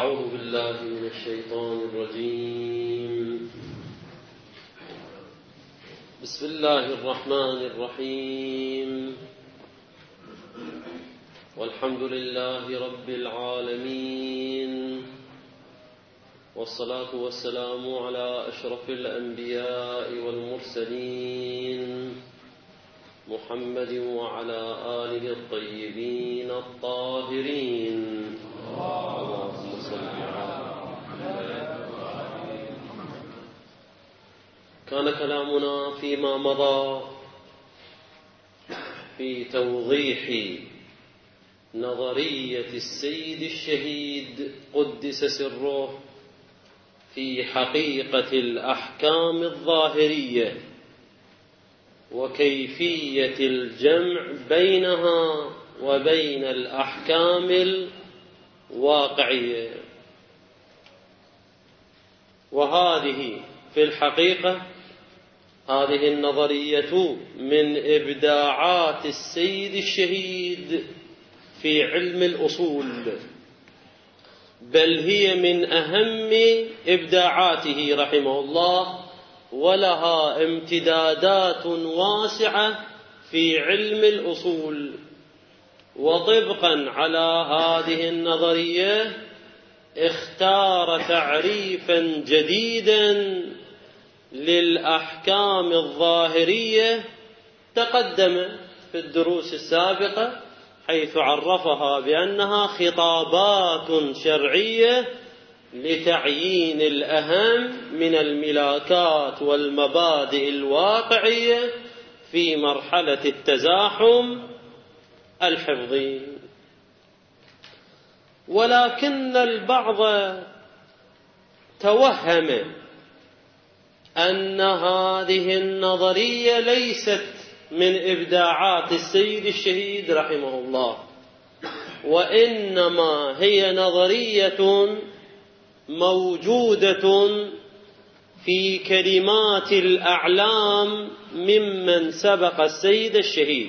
أعوذ بالله من الشيطان الرجيم. بسم الله الرحمن الرحيم. والحمد لله رب العالمين، والصلاة والسلام على أشرف الأنبياء والمرسلين محمد وعلى آله الطيبين الطاهرين. اللهم صل على محمد. كان كلامنا فيما مضى في توضيح نظرية السيد الشهيد قدس سره في حقيقة الأحكام الظاهرية وكيفية الجمع بينها وبين الأحكام الواقعية. وهذه في الحقيقة هذه النظرية من إبداعات السيد الشهيد في علم الأصول، بل هي من أهم إبداعاته رحمه الله، ولها امتدادات واسعة في علم الأصول. وطبقا على هذه النظرية اختار تعريفا جديدا للأحكام الظاهرية تقدم في الدروس السابقة، حيث عرفها بأنها خطابات شرعية لتعيين الأهم من الملاكات والمبادئ الواقعية في مرحلة التزاحم الحفظي. ولكن البعض توهم أن هذه النظرية ليست من إبداعات السيد الشهيد رحمه الله، وإنما هي نظرية موجودة في كلمات الأعلام ممن سبق السيد الشهيد،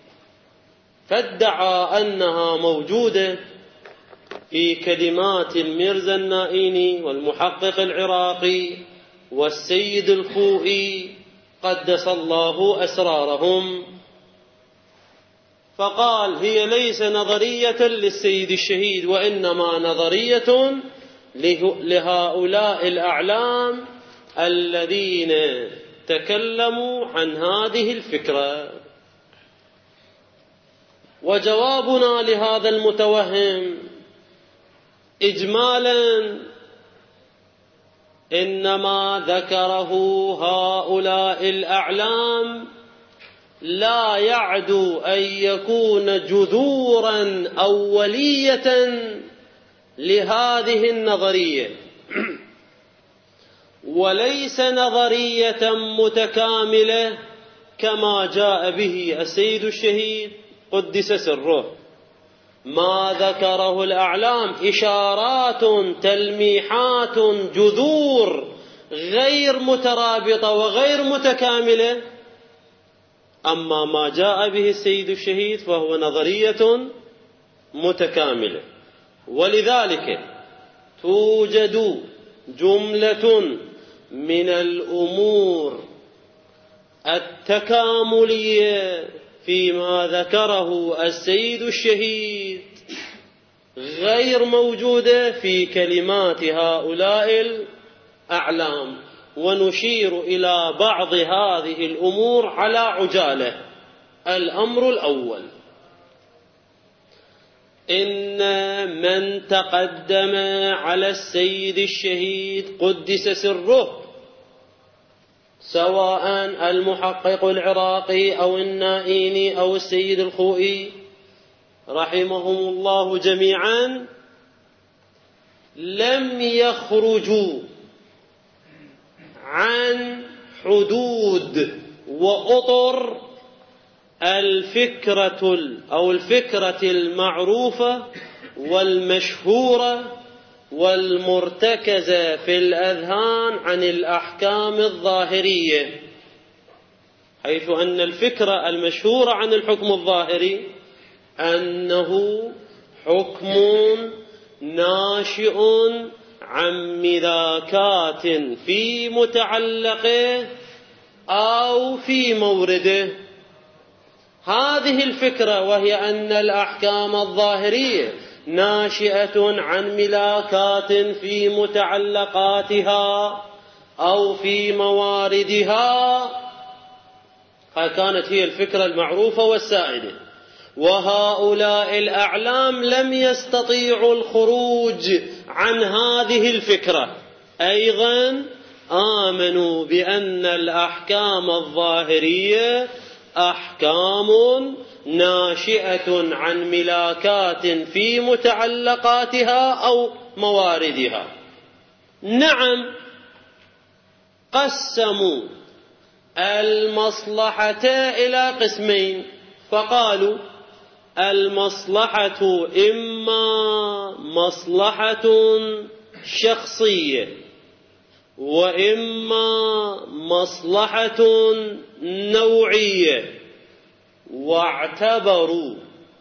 فادعى أنها موجودة في كلمات الميرزا النائيني والمحقق العراقي والسيد الخوئي قدس الله أسرارهم، فقال هي ليس نظرية للسيد الشهيد، وإنما نظرية لهؤلاء الأعلام الذين تكلموا عن هذه الفكرة. وجوابنا لهذا المتوهم إجمالا إنما ذكره هؤلاء الأعلام لا يعدو أن يكون جذورا أولية لهذه النظرية، وليس نظرية متكاملة كما جاء به السيد الشهيد قدس سره. ما ذكره الأعلام إشارات، تلميحات، جذور غير مترابطة وغير متكاملة. أما ما جاء به السيد الشهيد فهو نظرية متكاملة. ولذلك توجد جملة من الأمور التكاملية فيما ذكره السيد الشهيد غير موجودة في كلمات هؤلاء الأعلام، ونشير إلى بعض هذه الأمور على عجالة. الأمر الأول: إن من تقدم على السيد الشهيد قدس سره، سواء المحقق العراقي أو النائيني أو السيد الخوئي رحمهم الله جميعا، لم يخرجوا عن حدود وأطر الفكرة المعروفة والمشهورة والمرتكزة في الأذهان عن الأحكام الظاهرية، حيث أن الفكرة المشهورة عن الحكم الظاهري أنه حكم ناشئ عن ملاكات في متعلقه أو في مورده. هذه الفكرة، وهي أن الأحكام الظاهرية ناشئة عن ملاكات في متعلقاتها أو في مواردها، كانت هي الفكرة المعروفة والسائدة. وهؤلاء الأعلام لم يستطيعوا الخروج عن هذه الفكرة، أيضا آمنوا بأن الأحكام الظاهرية أحكام ناشئة عن ملاكات في متعلقاتها أو مواردها. نعم، قسموا المصلحة إلى قسمين، فقالوا المصلحة إما مصلحة شخصية وإما مصلحة نوعية، واعتبروا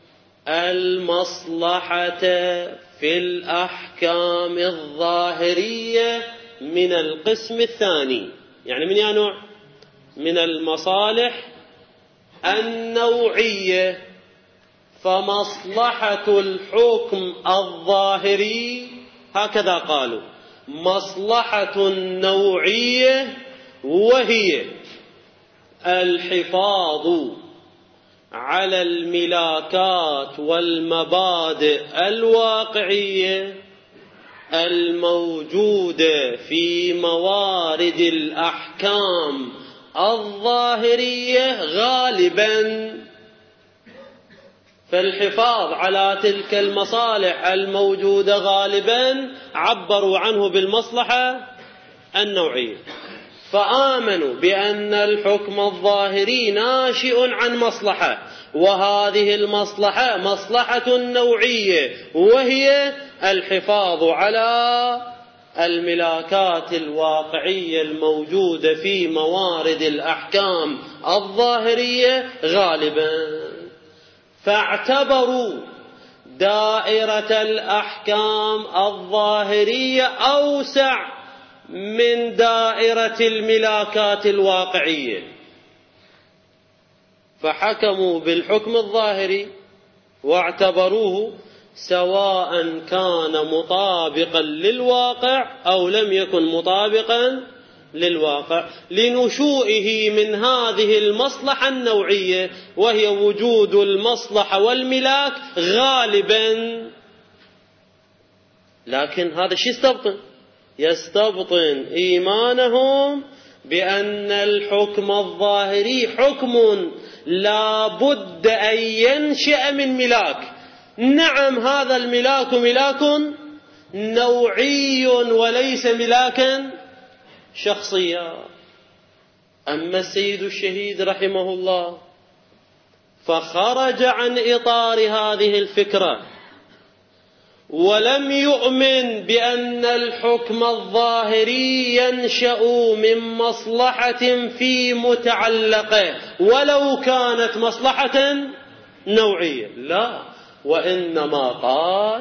المصلحة في الأحكام الظاهرية من القسم الثاني. يعني من أي نوع؟ من المصالح النوعية. فمصلحة الحكم الظاهري هكذا قالوا مصلحة نوعية، وهي الحفاظ على الملاكات والمبادئ الواقعية الموجودة في موارد الأحكام الظاهرية غالبا. فالحفاظ على تلك المصالح الموجودة غالبا عبروا عنه بالمصلحة النوعية. فآمنوا بأن الحكم الظاهري ناشئ عن مصلحة، وهذه المصلحة مصلحة نوعية، وهي الحفاظ على الملاكات الواقعية الموجودة في موارد الأحكام الظاهرية غالبا. فاعتبروا دائرة الأحكام الظاهرية أوسع من دائرة الملاكات الواقعية، فحكموا بالحكم الظاهري واعتبروه سواء كان مطابقا للواقع أو لم يكن مطابقا للواقع، لنشوئه من هذه المصلحة النوعية، وهي وجود المصلحة والملاك غالبا. لكن هذا الشيء يستبطن إيمانهم بأن الحكم الظاهري حكم لا بد أن ينشأ من ملاك. نعم، هذا الملاك ملاك نوعي وليس ملاكا شخصيا. أما السيد الشهيد رحمه الله فخرج عن إطار هذه الفكرة، ولم يؤمن بأن الحكم الظاهري ينشأ من مصلحة في متعلقه ولو كانت مصلحة نوعية، لا، وإنما قال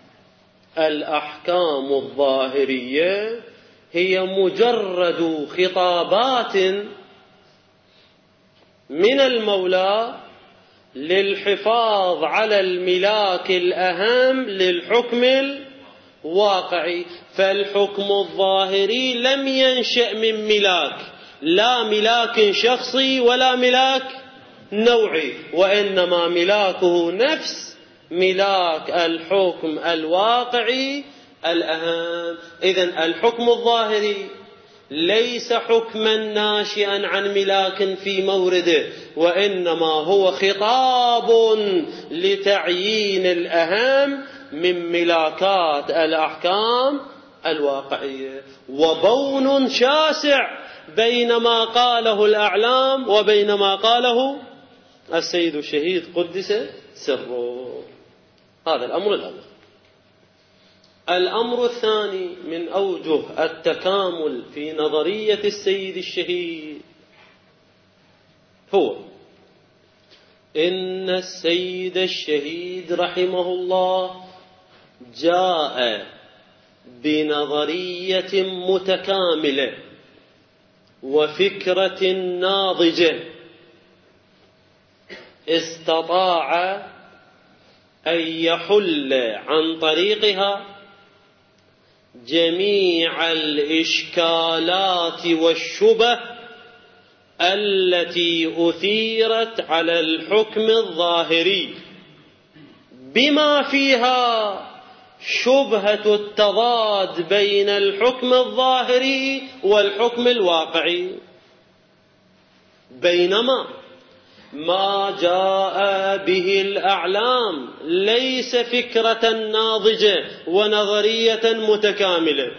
الأحكام الظاهرية هي مجرد خطابات من المولى للحفاظ على الملاك الأهم للحكم الواقعي. فالحكم الظاهري لم ينشأ من ملاك، لا ملاك شخصي ولا ملاك نوعي، وإنما ملاكه نفس ملاك الحكم الواقعي الأهم. إذن الحكم الظاهري ليس حكما ناشئا عن ملاك في مورده، وإنما هو خطاب لتعيين الأهم من ملاكات الأحكام الواقعية. وبون شاسع بين ما قاله الأعلام وبين ما قاله السيد الشهيد قدس سره. هذا الأمر الأول. الأمر الثاني من أوجه التكامل في نظرية السيد الشهيد هو إن السيد الشهيد رحمه الله جاء بنظرية متكاملة وفكرة ناضجة استطاع أن يحل عن طريقها جميع الإشكالات والشبه التي أثيرت على الحكم الظاهري، بما فيها شبهة التضاد بين الحكم الظاهري والحكم الواقعي. بينما ما جاء به الأعلام ليس فكرة ناضجة ونظرية متكاملة،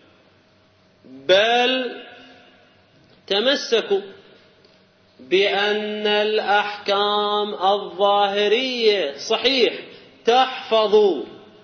بل تمسكوا بأن الأحكام الظاهرية صحيح تحفظ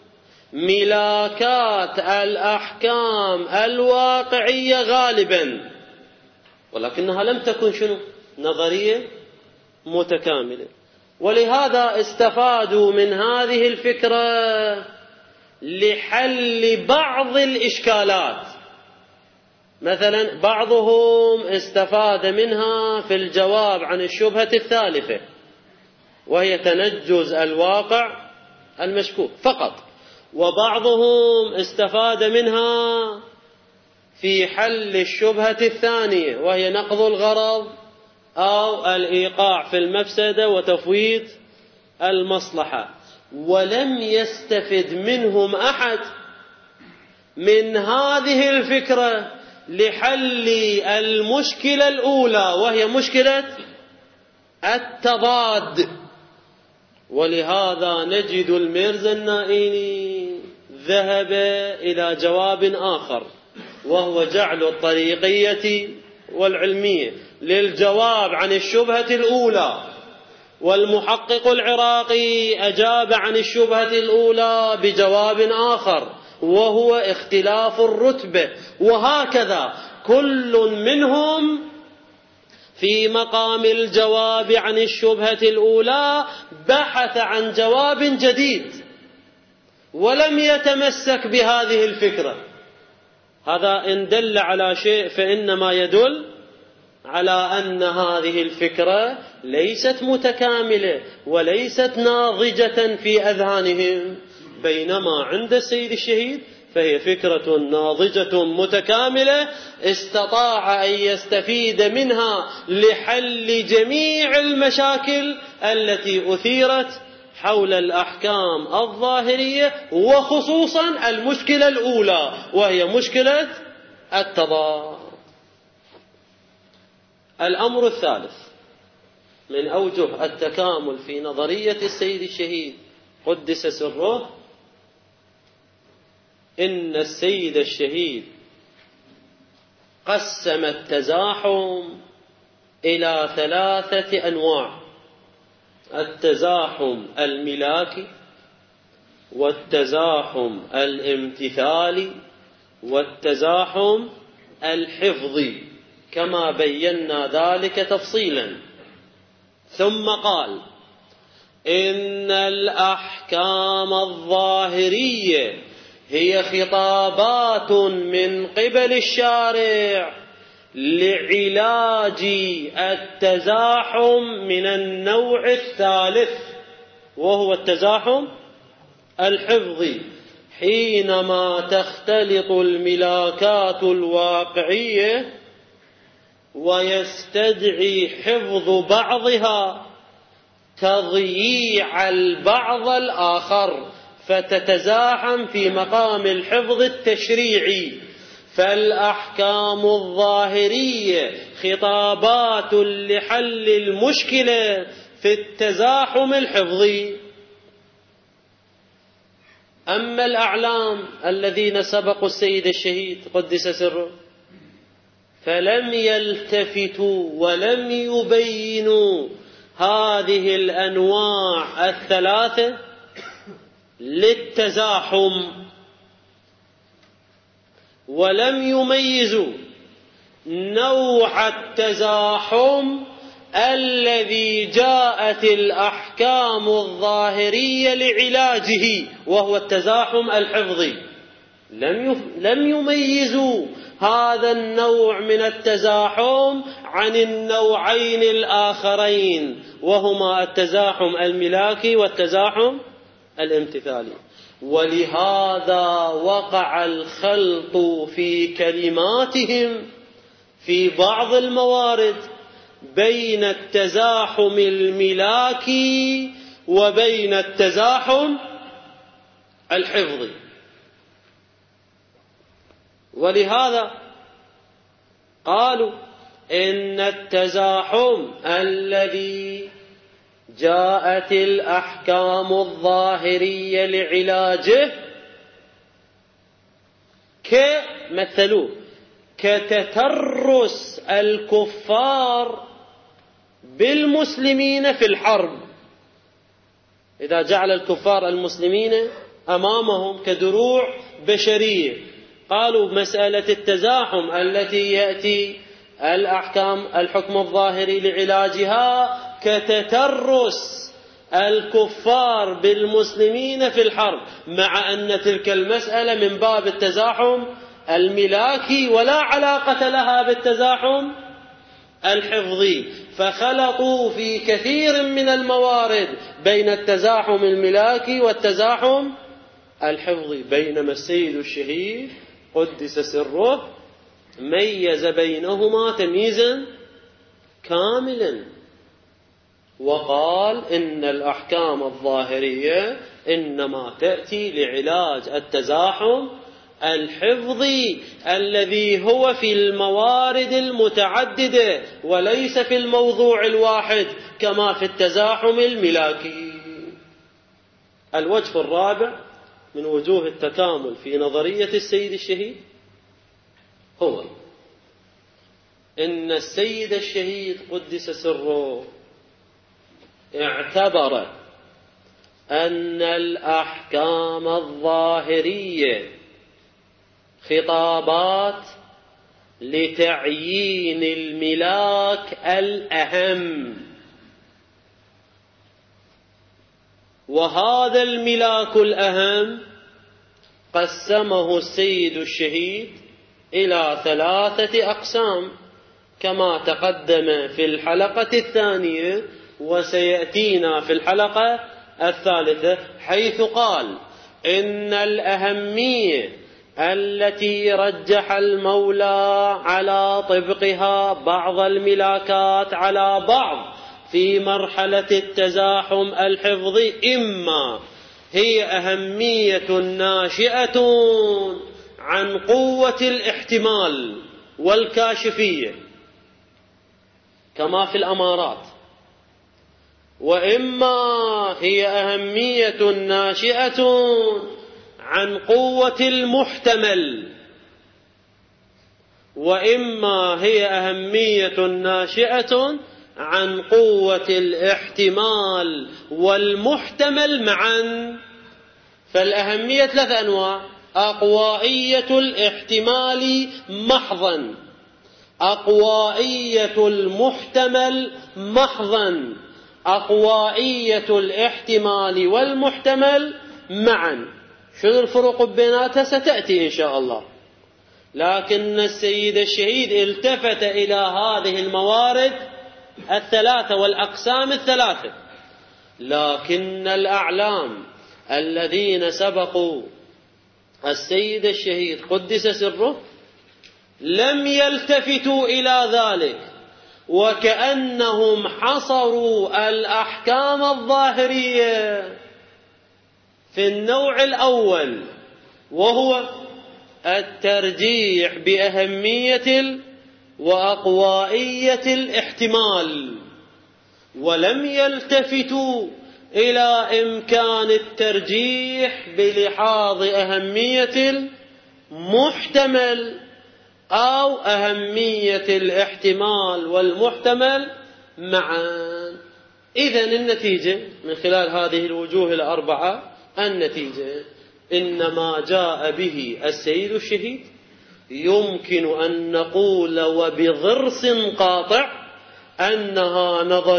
ملاكات الأحكام الواقعية غالبا، ولكنها لم تكن شنو؟ نظرية متكاملة. ولهذا استفادوا من هذه الفكرة لحل بعض الإشكالات. مثلا بعضهم استفاد منها في الجواب عن الشبهة الثالثة، وهي تنجز الواقع المشكوك فقط، وبعضهم استفاد منها في حل الشبهة الثانية، وهي نقض الغرض أو الإيقاع في المفسدة وتفويت المصلحة. ولم يستفد منهم أحد من هذه الفكرة لحل المشكلة الأولى، وهي مشكلة التضاد. ولهذا نجد الميرزا النائيني ذهب إلى جواب آخر، وهو جعل الطريقية والعلمية للجواب عن الشبهة الأولى، والمحقق العراقي أجاب عن الشبهة الأولى بجواب آخر، وهو اختلاف الرتبة. وهكذا كل منهم في مقام الجواب عن الشبهة الأولى بحث عن جواب جديد ولم يتمسك بهذه الفكرة. هذا إن دل على شيء فإنما يدل على أن هذه الفكرة ليست متكاملة وليست ناضجة في أذهانهم، بينما عند السيد الشهيد فهي فكرة ناضجة متكاملة استطاع أن يستفيد منها لحل جميع المشاكل التي أثيرت حول الأحكام الظاهرية، وخصوصا المشكلة الأولى وهي مشكلة التضاد. الأمر الثالث من أوجه التكامل في نظرية السيد الشهيد قدس سره، إن السيد الشهيد قسم التزاحم إلى 3 أنواع: التزاحم الملاكي، والتزاحم الامتثالي، والتزاحم الحفظي، كما بينا ذلك تفصيلا. ثم قال: إن الأحكام الظاهرية هي خطابات من قبل الشارع لعلاج التزاحم من النوع الثالث، وهو التزاحم الحفظي، حينما تختلط الملاكات الواقعية ويستدعي حفظ بعضها تضييع البعض الآخر، فتتزاحم في مقام الحفظ التشريعي. فالأحكام الظاهرية خطابات لحل المشكلة في التزاحم الحفظي. أما الأعلام الذين سبقوا السيد الشهيد قدس سره فلم يلتفتوا ولم يبينوا هذه الأنواع 3 للتزاحم، ولم يميزوا نوع التزاحم الذي جاءت الأحكام الظاهرية لعلاجه، وهو التزاحم الحفظي. لم يميزوا هذا النوع من التزاحم عن النوعين الآخرين، وهما التزاحم الملاكي والتزاحم الامتثالي. ولهذا وقع الخلط في كلماتهم في بعض الموارد بين التزاحم الملاكي وبين التزاحم الحفظي. ولهذا قالوا إن التزاحم الذي جاءت الأحكام الظاهرية لعلاجه مثلوه كتترس الكفار بالمسلمين في الحرب. إذا جعل الكفار المسلمين أمامهم كدروع بشرية، قالوا مسألة التزاحم التي يأتي الحكم الظاهري لعلاجها كتترس الكفار بالمسلمين في الحرب، مع أن تلك المسألة من باب التزاحم الملاكي ولا علاقة لها بالتزاحم الحفظي. فخلطوا في كثير من الموارد بين التزاحم الملاكي والتزاحم الحفظي، بينما السيد الشهيد قدس سره ميز بينهما تمييزا كاملا، وقال إن الأحكام الظاهرية إنما تأتي لعلاج التزاحم الحفظي الذي هو في الموارد المتعددة وليس في الموضوع الواحد كما في التزاحم الملاكي. الوجه الرابع من وجوه التكامل في نظرية السيد الشهيد هو إن السيد الشهيد قدس سره اعتبر أن الأحكام الظاهرية خطابات لتعيين الملاك الأهم، وهذا الملاك الأهم قسمه السيد الشهيد إلى 3 أقسام كما تقدم في الحلقة الثانية وسيأتينا في الحلقة الثالثة، حيث قال إن الأهمية التي رجح المولى على طبقها بعض الملاكات على بعض في مرحلة التزاحم الحفظي إما هي أهمية ناشئة عن قوة الاحتمال والكاشفية كما في الأمارات، وإما هي أهمية ناشئة عن قوة المحتمل، وإما هي أهمية ناشئة عن قوة الاحتمال والمحتمل معا. فالأهمية 3 أنواع: أقوائية الاحتمال محضا، أقوائية المحتمل محضا، أقوائية الاحتمال والمحتمل معا. شنو الفروق بيناتها ستأتي إن شاء الله، لكن السيد الشهيد التفت إلى هذه الموارد 3 والأقسام 3. لكن الأعلام الذين سبقوا السيد الشهيد قدس سره لم يلتفتوا إلى ذلك، وكأنهم حصروا الأحكام الظاهرية في النوع الأول، وهو الترجيح بأهمية وأقوائية الاحتمال، ولم يلتفتوا إلى إمكان الترجيح بلحاظ أهمية المحتمل أو أهمية الاحتمال والمحتمل معا. إذن النتيجة من خلال هذه الوجوه 4، النتيجة إن ما جاء به السيد الشهيد يمكن أن نقول وبضرس قاطع أنها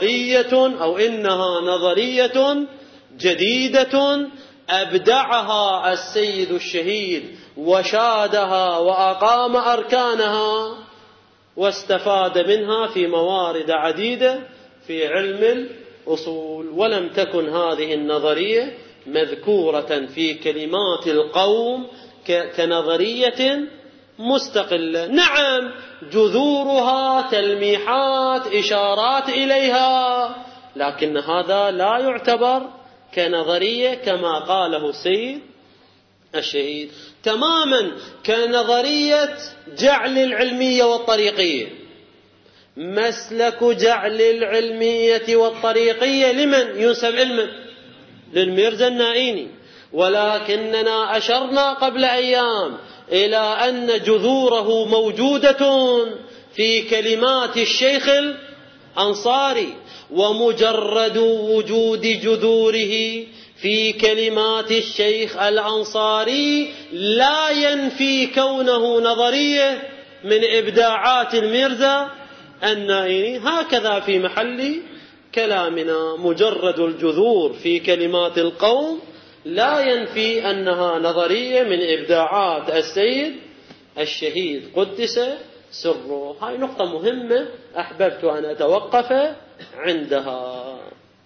نظرية جديدة أبدعها السيد الشهيد وشادها وأقام أركانها واستفاد منها في موارد عديدة في علم الأصول، ولم تكن هذه النظرية مذكورة في كلمات القوم كنظرية مستقلة. نعم، جذورها تلميحات إشارات إليها، لكن هذا لا يعتبر كنظرية كما قاله السيد الشهيد، تماما كنظرية جعل العلمية والطريقية. مسلك جعل العلمية والطريقية لمن ينسب علما؟ للميرزا النائيني، ولكننا أشرنا قبل أيام إلى أن جذوره موجودة في كلمات الشيخ الأنصاري، ومجرد وجود جذوره في كلمات الشيخ الأنصاري لا ينفي كونه نظرية من إبداعات الميرزا النائيني. هكذا في محل كلامنا، مجرد الجذور في كلمات القوم لا ينفي أنها نظرية من إبداعات السيد الشهيد قدس سره. هاي نقطة مهمة أحببت أن أتوقف عندها.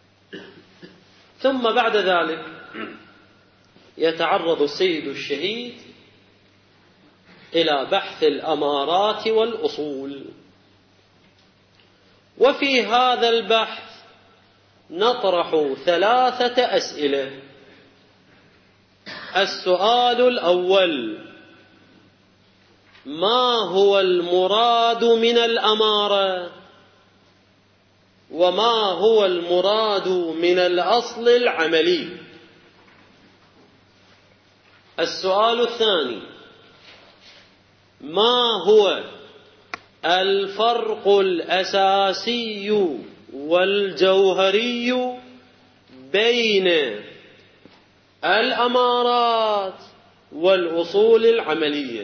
ثم بعد ذلك يتعرض السيد الشهيد إلى بحث الأمارات والأصول، وفي هذا البحث نطرح 3 أسئلة. السؤال الأول: ما هو المراد من الأمارة؟ وما هو المراد من الأصل العملي؟ السؤال الثاني: ما هو الفرق الأساسي والجوهري بين الأمارات والأصول العملية؟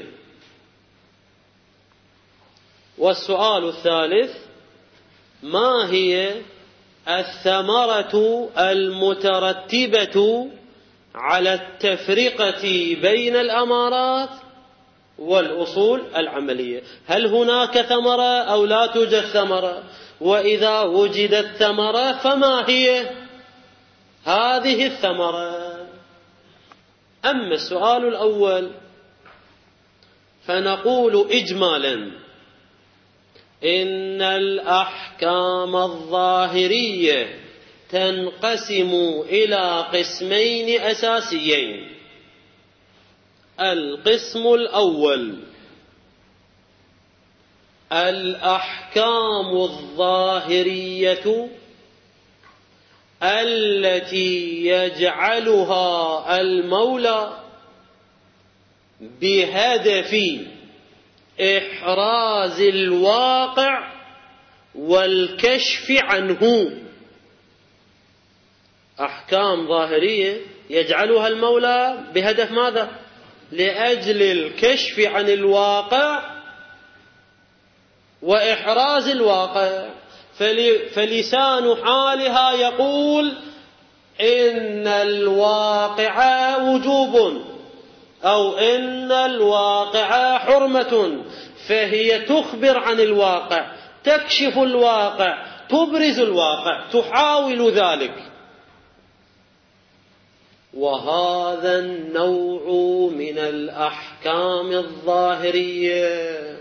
والسؤال الثالث: ما هي الثمرة المترتبة على التفرقة بين الأمارات والأصول العملية؟ هل هناك ثمرة أو لا توجد ثمرة؟ وإذا وجدت ثمرة فما هي هذه الثمرة؟ أما السؤال الأول فنقول إجمالا: إن الأحكام الظاهرية تنقسم إلى قسمين أساسيين. القسم الأول: الأحكام الظاهرية التي يجعلها المولى بهدف إحراز الواقع والكشف عنه. أحكام ظاهرية يجعلها المولى بهدف ماذا؟ لأجل الكشف عن الواقع وإحراز الواقع. فلسان حالها يقول إن الواقع وجوب، أو إن الواقع حرمة، فهي تخبر عن الواقع، تكشف الواقع، تبرز الواقع، تحاول ذلك. وهذا النوع من الأحكام الظاهرية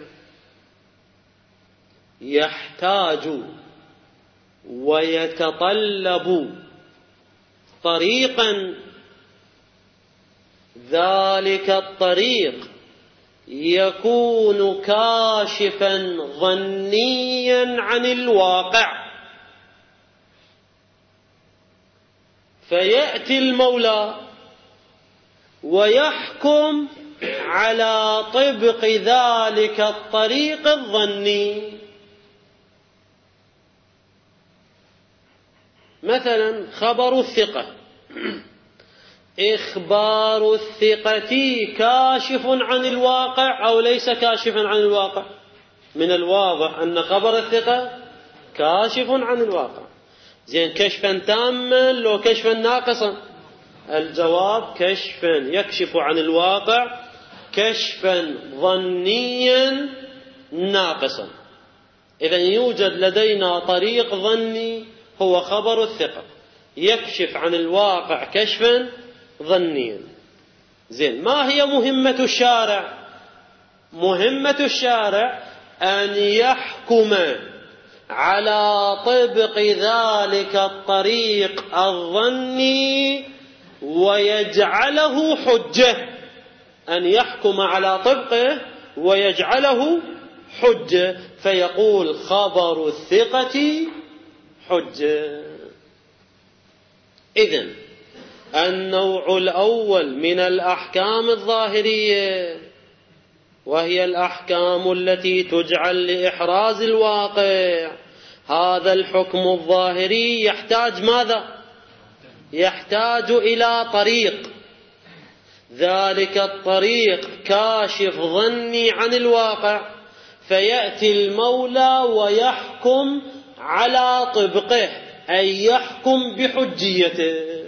يحتاج ويتطلب طريقا، ذلك الطريق يكون كاشفا ظنيا عن الواقع، فيأتي المولى ويحكم على طبق ذلك الطريق الظني. مثلا خبر الثقة، إخبار الثقة كاشف عن الواقع أو ليس كاشفا عن الواقع؟ من الواضح أن خبر الثقة كاشف عن الواقع. زين، كشفا تاما لو كشفا ناقصا؟ الجواب كشفا يكشف عن الواقع كشفا ظنيا ناقصا. إذن يوجد لدينا طريق ظني هو خبر الثقة يكشف عن الواقع كشفا ظنيا. زين، ما هي مهمة الشارع؟ مهمة الشارع أن يحكم على طبق ذلك الطريق الظني ويجعله حجة. أن يحكم على طبقه ويجعله حجة، فيقول خبر الثقة حجة. إذن النوع الأول من الأحكام الظاهرية، وهي الأحكام التي تجعل لإحراز الواقع، هذا الحكم الظاهري يحتاج ماذا؟ يحتاج إلى طريق. ذلك الطريق كاشف ظني عن الواقع، فيأتي المولى ويحكم على طبقه، أي يحكم بحجيته.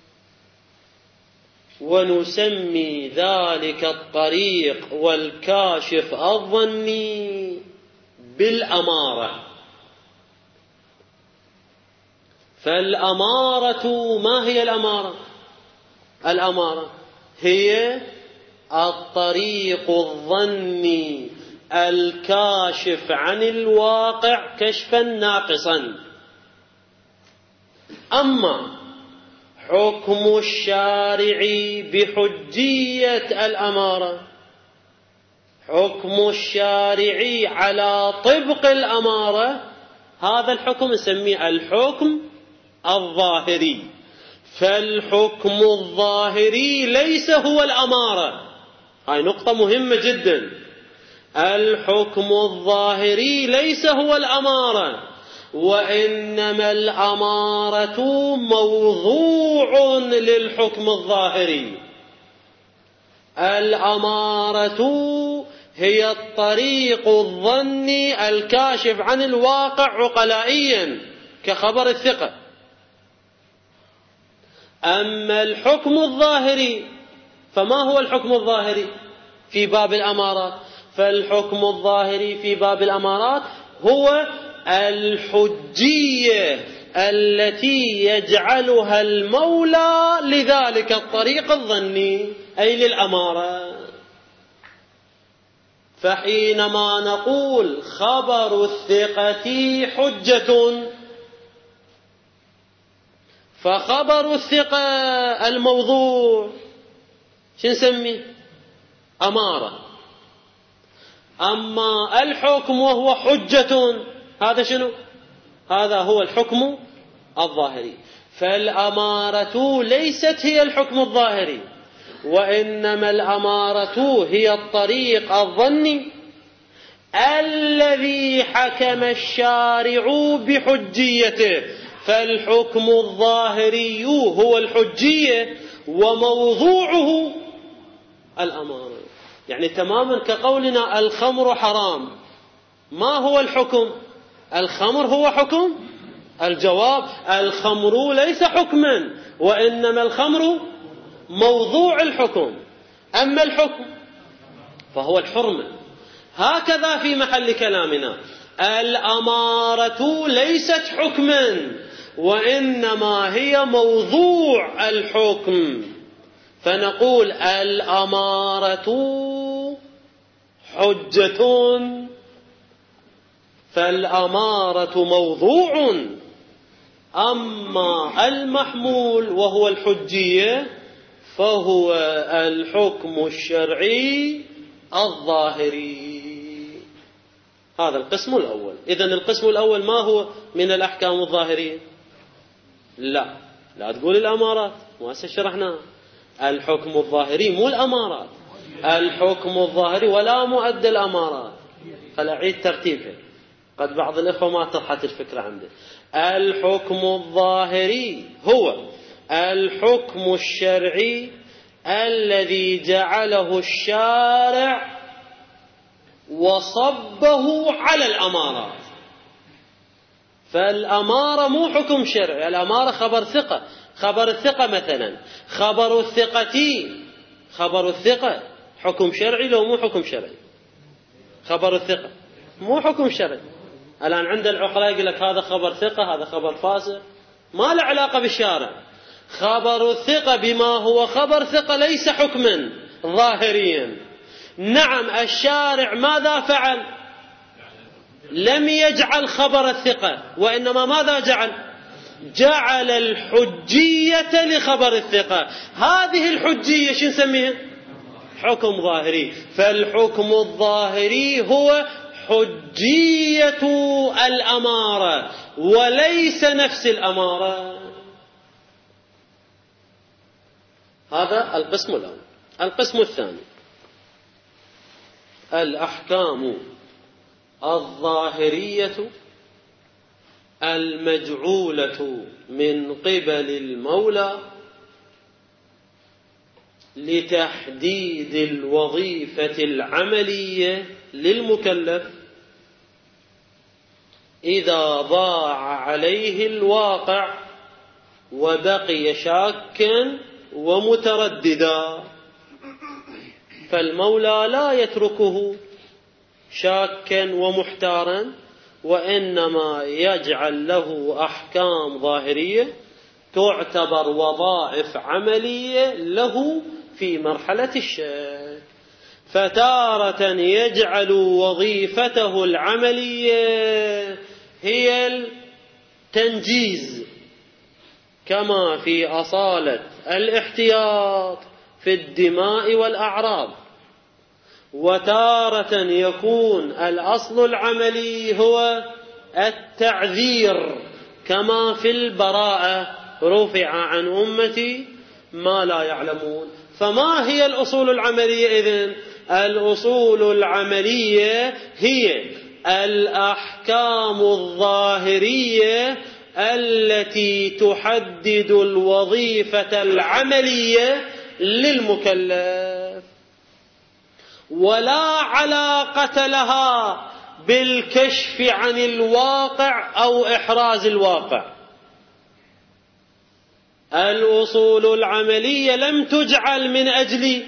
ونسمي ذلك الطريق والكاشف الظني بالأمارة. فالأمارة، ما هي الأمارة؟ الأمارة هي الطريق الظني الكاشف عن الواقع كشفا ناقصا. أما حكم الشارع بحجية الأمارة، حكم الشارع على طبق الأمارة، هذا الحكم نسميه الحكم الظاهري. فالحكم الظاهري ليس هو الأمارة. هاي نقطة مهمة جدا. الحكم الظاهري ليس هو الأمارة، وإنما الأمارة موضوع للحكم الظاهري. الأمارة هي الطريق الظني الكاشف عن الواقع عقلائيا كخبر الثقة. أما الحكم الظاهري، فما هو الحكم الظاهري في باب الأمارات؟ فالحكم الظاهري في باب الأمارات هو الحجية التي يجعلها المولى لذلك الطريق الظني، أي للأمارة. فحينما نقول خبر الثقة حجة، فخبر الثقة الموضوع شو نسميه؟ أمارة. أما الحكم وهو حجة، هذا شنو؟ هذا هو الحكم الظاهري. فالأمارة ليست هي الحكم الظاهري، وإنما الأمارة هي الطريق الظني الذي حكم الشارع بحجيته. فالحكم الظاهري هو الحجية وموضوعه الأمارة. يعني تماما كقولنا الخمر حرام، ما هو الحكم؟ الخمر هو حكم؟ الجواب الخمر ليس حكما، وإنما الخمر موضوع الحكم. أما الحكم فهو الحرمة. هكذا في محل كلامنا الأمارة ليست حكما، وإنما هي موضوع الحكم. فنقول الأمارة حجة، فالأمارة موضوع. أما المحمول وهو الحجية فهو الحكم الشرعي الظاهري. هذا القسم الأول. إذن القسم الأول ما هو من الأحكام الظاهرية؟ لا تقول الأمارات، وهسه شرحناها. الحكم الظاهري مو الأمارات. الحكم الظاهري ولا مؤدى الأمارات. خل أعيد ترتيبها، قد بعض الإخوة ما طرحت الفكرة عنده. الحكم الظاهري هو الحكم الشرعي الذي جعله الشارع وصبه على الأمارات. فالأمارة مو حكم شرعي، الأمارة خبر ثقة. خبر الثقة مثلا، خبر الثقة حكم شرعي لو مو حكم شرعي؟ خبر الثقة مو حكم شرعي. الآن عند العقلاء يقول لك هذا خبر ثقة هذا خبر فاسق، ما له علاقة بالشارع. خبر الثقة بما هو خبر ثقة ليس حكما ظاهريا. نعم الشارع ماذا فعل؟ لم يجعل خبر الثقة، وإنما ماذا جعل الحجية لخبر الثقة. هذه الحجية شو نسميها؟ حكم ظاهري. فالحكم الظاهري هو حجية الأمارة وليس نفس الأمارة. هذا القسم الأول. القسم الثاني الأحكام الظاهرية المجعولة من قبل المولى لتحديد الوظيفة العملية للمكلف إذا ضاع عليه الواقع وبقي شاكا ومترددا. فالمولى لا يتركه شاكا ومحتارا، وإنما يجعل له أحكام ظاهرية تعتبر وظائف عملية له في مرحلة الشك. فتارة يجعل وظيفته العملية هي التنجيز كما في أصالة الاحتياط في الدماء والأعراض، وتارة يكون الأصل العملي هو التعذير كما في البراءة رفع عن أمتي ما لا يعلمون. فما هي الأصول العملية إذن؟ الأصول العملية هي الأحكام الظاهرية التي تحدد الوظيفة العملية للمكلف، ولا علاقة لها بالكشف عن الواقع أو إحراز الواقع. الأصول العملية لم تجعل من أجل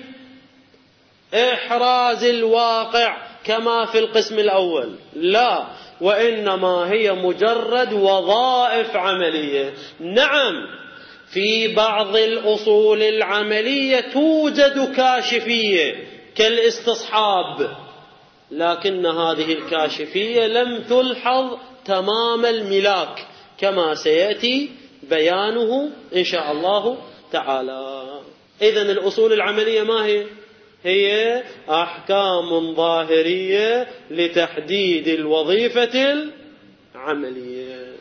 إحراز الواقع كما في القسم الأول، لا، وإنما هي مجرد وظائف عملية. نعم في بعض الأصول العملية توجد كاشفية كالاستصحاب، لكن هذه الكاشفية لم تلحظ تمام الملاك كما سيأتي بيانه إن شاء الله تعالى. إذن الأصول العملية ما هي؟ هي أحكام ظاهرية لتحديد الوظيفة العملية.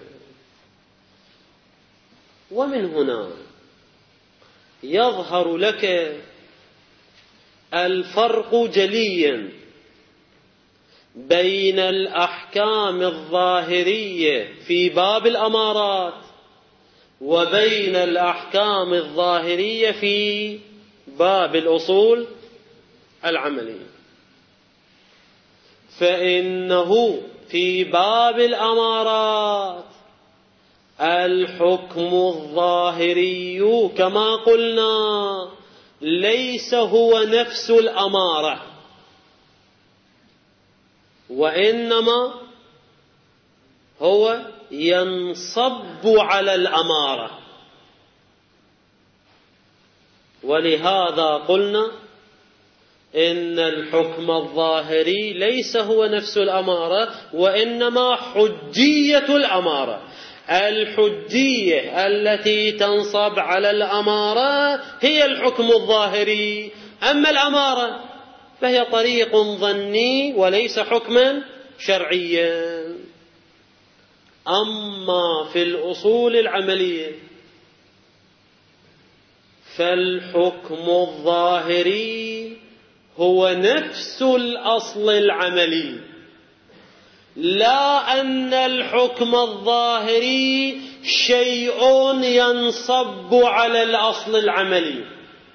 ومن هنا يظهر لك الفرق جليا بين الأحكام الظاهرية في باب الأمارات وبين الأحكام الظاهرية في باب الأصول العملية. فإنه في باب الأمارات الحكم الظاهري كما قلنا ليس هو نفس الأمارة، وإنما هو ينصب على الأمارة. ولهذا قلنا إن الحكم الظاهري ليس هو نفس الأمارة، وإنما حجية الأمارة. الحجية التي تنصب على الأمارة هي الحكم الظاهري، أما الأمارة فهي طريق ظني وليس حكما شرعيا. أما في الأصول العملية فالحكم الظاهري هو نفس الأصل العملي، لا أن الحكم الظاهري شيء ينصب على الأصل العملي،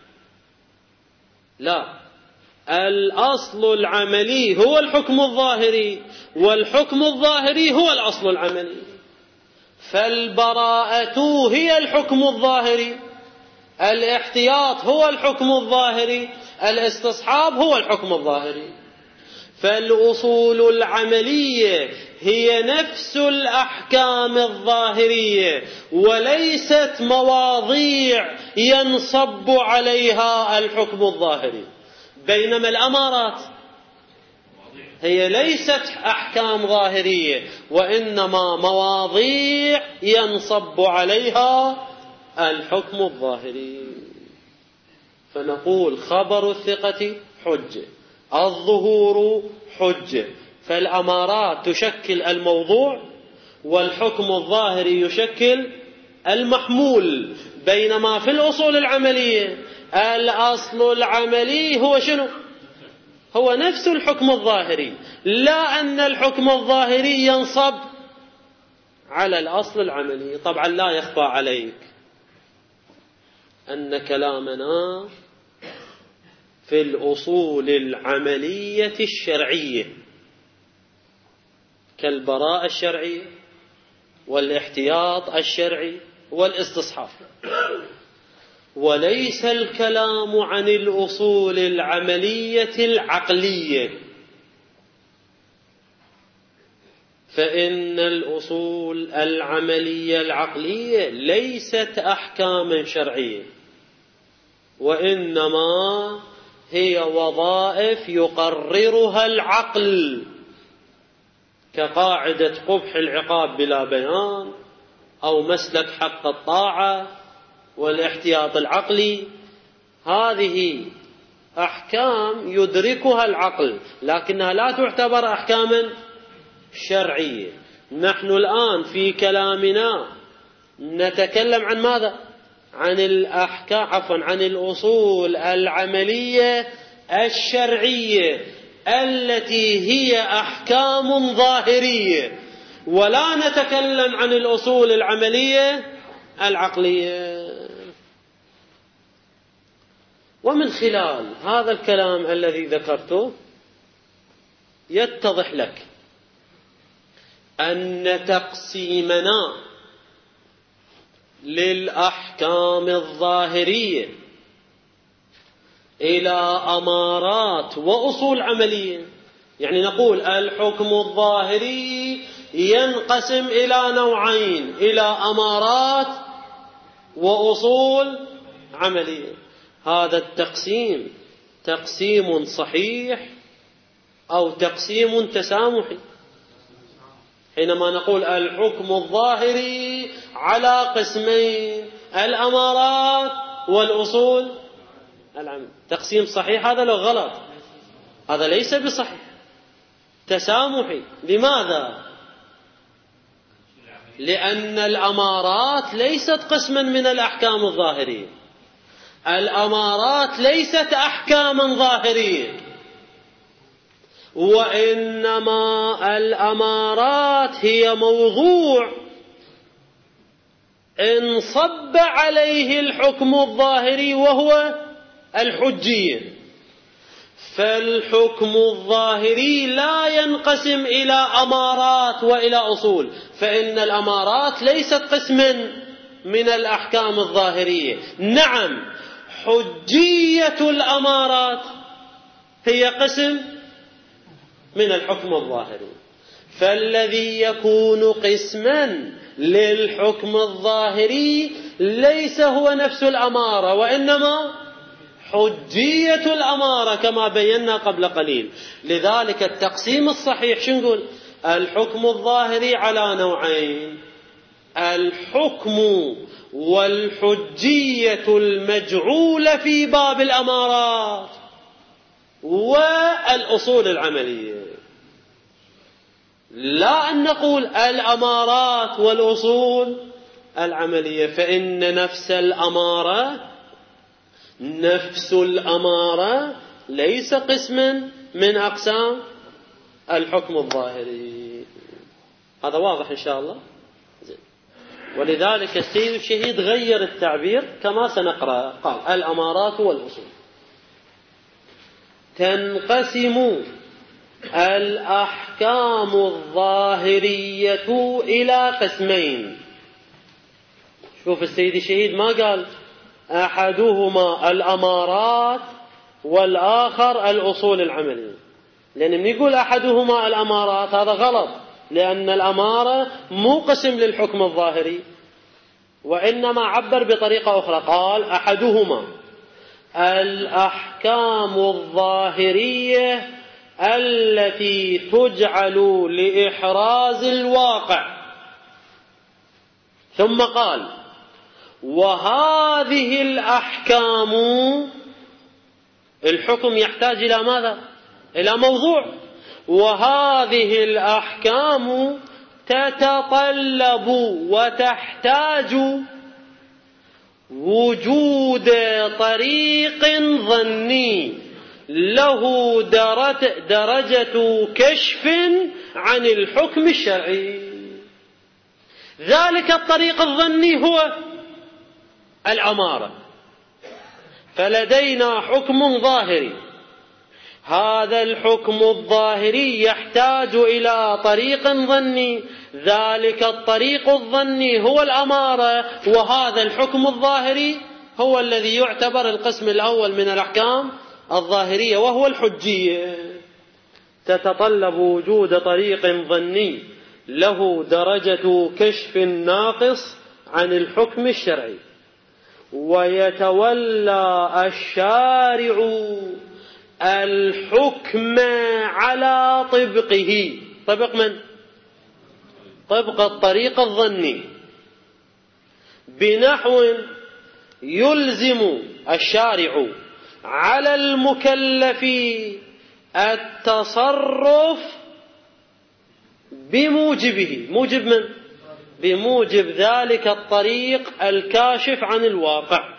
لا، الأصل العملي هو الحكم الظاهري، والحكم الظاهري هو الأصل العملي. فالبراءة هي الحكم الظاهري، الاحتياط هو الحكم الظاهري، الاستصحاب هو الحكم الظاهري. فالأصول العملية هي نفس الأحكام الظاهرية وليست مواضيع ينصب عليها الحكم الظاهري، بينما الأمارات هي ليست أحكام ظاهرية وإنما مواضيع ينصب عليها الحكم الظاهري. فنقول خبر الثقة حجة، الظهور حجة، فالأمارات تشكل الموضوع والحكم الظاهري يشكل المحمول. بينما في الأصول العملية الأصل العملي هو شنو؟ هو نفس الحكم الظاهري، لا أن الحكم الظاهري ينصب على الأصل العملي. طبعا لا يخفى عليك أن كلامنا في الأصول العملية الشرعية كالبراءة الشرعية والاحتياط الشرعي والاستصحاب، وليس الكلام عن الأصول العملية العقلية. فإن الأصول العملية العقلية ليست أحكاما شرعية، وإنما هي وظائف يقررها العقل، كقاعدة قبح العقاب بلا بيان، أو مسلك حق الطاعة والاحتياط العقلي. هذه أحكام يدركها العقل لكنها لا تعتبر أحكاما شرعية. نحن الآن في كلامنا نتكلم عن ماذا؟ عن الأحكام، عن الأصول العملية الشرعية التي هي أحكام ظاهرية، ولا نتكلم عن الأصول العملية العقلية. ومن خلال هذا الكلام الذي ذكرته يتضح لك أن تقسيمنا للأحكام الظاهرية إلى أمارات وأصول عملية، يعني نقول الحكم الظاهري ينقسم إلى نوعين، إلى أمارات وأصول عملية. هذا التقسيم تقسيم صحيح أو تقسيم تسامحي؟ حينما نقول الحكم الظاهري على قسمين، الأمارات والأصول العملية، تقسيم صحيح هذا لو غلط؟ هذا ليس بصحيح، تسامحي. لماذا؟ لأن الأمارات ليست قسما من الأحكام الظاهرية، الأمارات ليست أحكاما ظاهرية، وإنما الأمارات هي موضوع انصب عليه الحكم الظاهري وهو الحجية. فالحكم الظاهري لا ينقسم إلى أمارات وإلى أصول، فإن الأمارات ليست قسما من الأحكام الظاهرية. نعم، حجية الأمارات هي قسم من الحكم الظاهري، فالذي يكون قسما للحكم الظاهري ليس هو نفس الأمارة، وإنما حجية الأمارة كما بينا قبل قليل. لذلك التقسيم الصحيح شو نقول؟ الحكم الظاهري على نوعين، الحكم والحجية المجعولة في باب الأمارات والأصول العملية. لا أن نقول الأمارات والأصول العملية، فإن نفس الأمارة ليس قسما من أقسام الحكم الظاهري. هذا واضح إن شاء الله. ولذلك السيد الشهيد غير التعبير كما سنقرأ، قال الأمارات والأصول. تنقسم الأحكام الظاهرية إلى قسمين، شوف السيد الشهيد ما قال أحدهما الأمارات والآخر الأصول العملية، لأن من يقول أحدهما الأمارات هذا غلط، لأن الأمارة مو قسم للحكم الظاهري، وإنما عبر بطريقة أخرى قال أحدهما الأحكام الظاهرية التي تجعل لإحراز الواقع، ثم قال وهذه الأحكام، الحكم يحتاج إلى ماذا؟ إلى موضوع، وهذه الأحكام تتطلب وتحتاج وجود طريق ظني له درجة كشف عن الحكم الشرعي. ذلك الطريق الظني هو الأمارة. فلدينا حكم ظاهري، هذا الحكم الظاهري يحتاج إلى طريق ظني، ذلك الطريق الظني هو الأمارة، وهذا الحكم الظاهري هو الذي يعتبر القسم الأول من الأحكام الظاهرية وهو الحجية. تتطلب وجود طريق ظني له درجة كشف ناقص عن الحكم الشرعي، ويتولى الشارع الحكم على طبقه. طبق من؟ طبق الطريق الظني، بنحو يلزم الشارع على المكلف التصرف بموجبه. موجب من؟ بموجب ذلك الطريق الكاشف عن الواقع.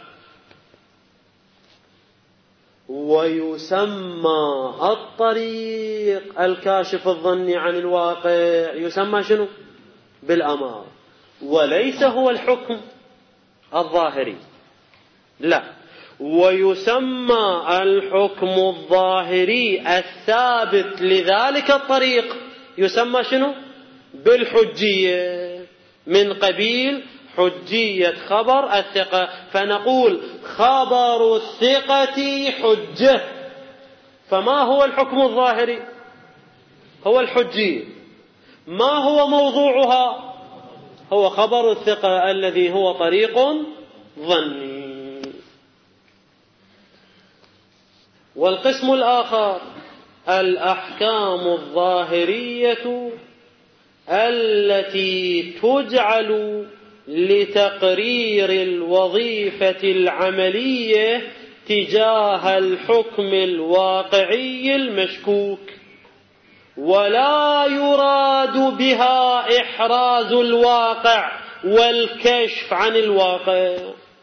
ويسمى الطريق الكاشف الظني عن الواقع يسمى شنو؟ بالأمارة، وليس هو الحكم الظاهري، لا، ويسمى الحكم الظاهري الثابت لذلك الطريق يسمى شنو؟ بالحجية، من قبيل حجية خبر الثقة. فنقول خبر الثقة حجة. فما هو الحكم الظاهري؟ هو الحجية. ما هو موضوعها؟ هو خبر الثقة الذي هو طريق ظني. والقسم الآخر الأحكام الظاهرية التي تجعل لتقرير الوظيفة العملية تجاه الحكم الواقعي المشكوك، ولا يراد بها إحراز الواقع والكشف عن الواقع،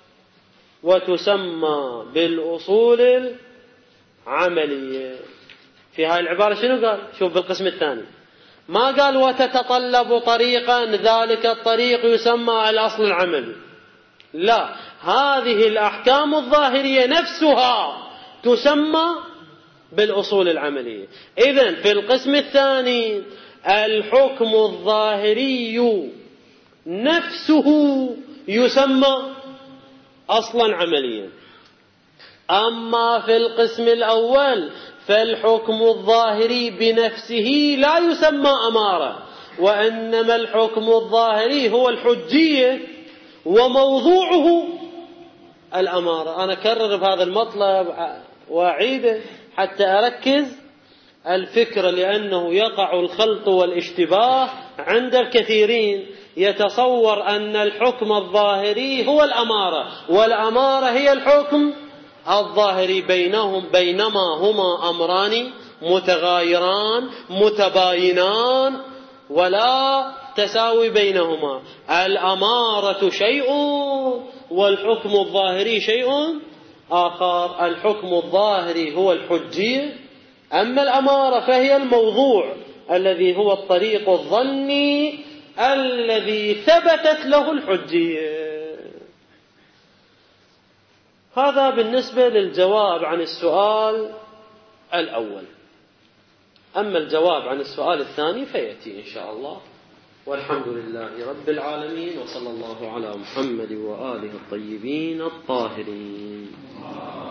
وتسمى بالأصول العملية. في هذه العبارة شنو قال؟ شوف بالقسم الثاني ما قال وتتطلب طريقا ذلك الطريق يسمى الأصل العملي، لا، هذه الأحكام الظاهرية نفسها تسمى بالأصول العملية. إذن في القسم الثاني الحكم الظاهري نفسه يسمى أصلا عمليا. أما في القسم الأول فالحكم الظاهري بنفسه لا يسمى أمارة، وإنما الحكم الظاهري هو الحجية وموضوعه الأمارة. أنا أكرر بهذا المطلب وأعيده حتى أركز الفكرة، لأنه يقع الخلط والاشتباه عند الكثيرين. يتصور أن الحكم الظاهري هو الأمارة والأمارة هي الحكم الظاهري، بينما هما أمران متغايران متباينان ولا تساوي بينهما. الأمارة شيء والحكم الظاهري شيء آخر. الحكم الظاهري هو الحجية، أما الأمارة فهي الموضوع الذي هو الطريق الظني الذي ثبتت له الحجية. هذا بالنسبة للجواب عن السؤال الأول. أما الجواب عن السؤال الثاني فيأتي إن شاء الله. والحمد لله رب العالمين، وصلى الله على محمد وآله الطيبين الطاهرين.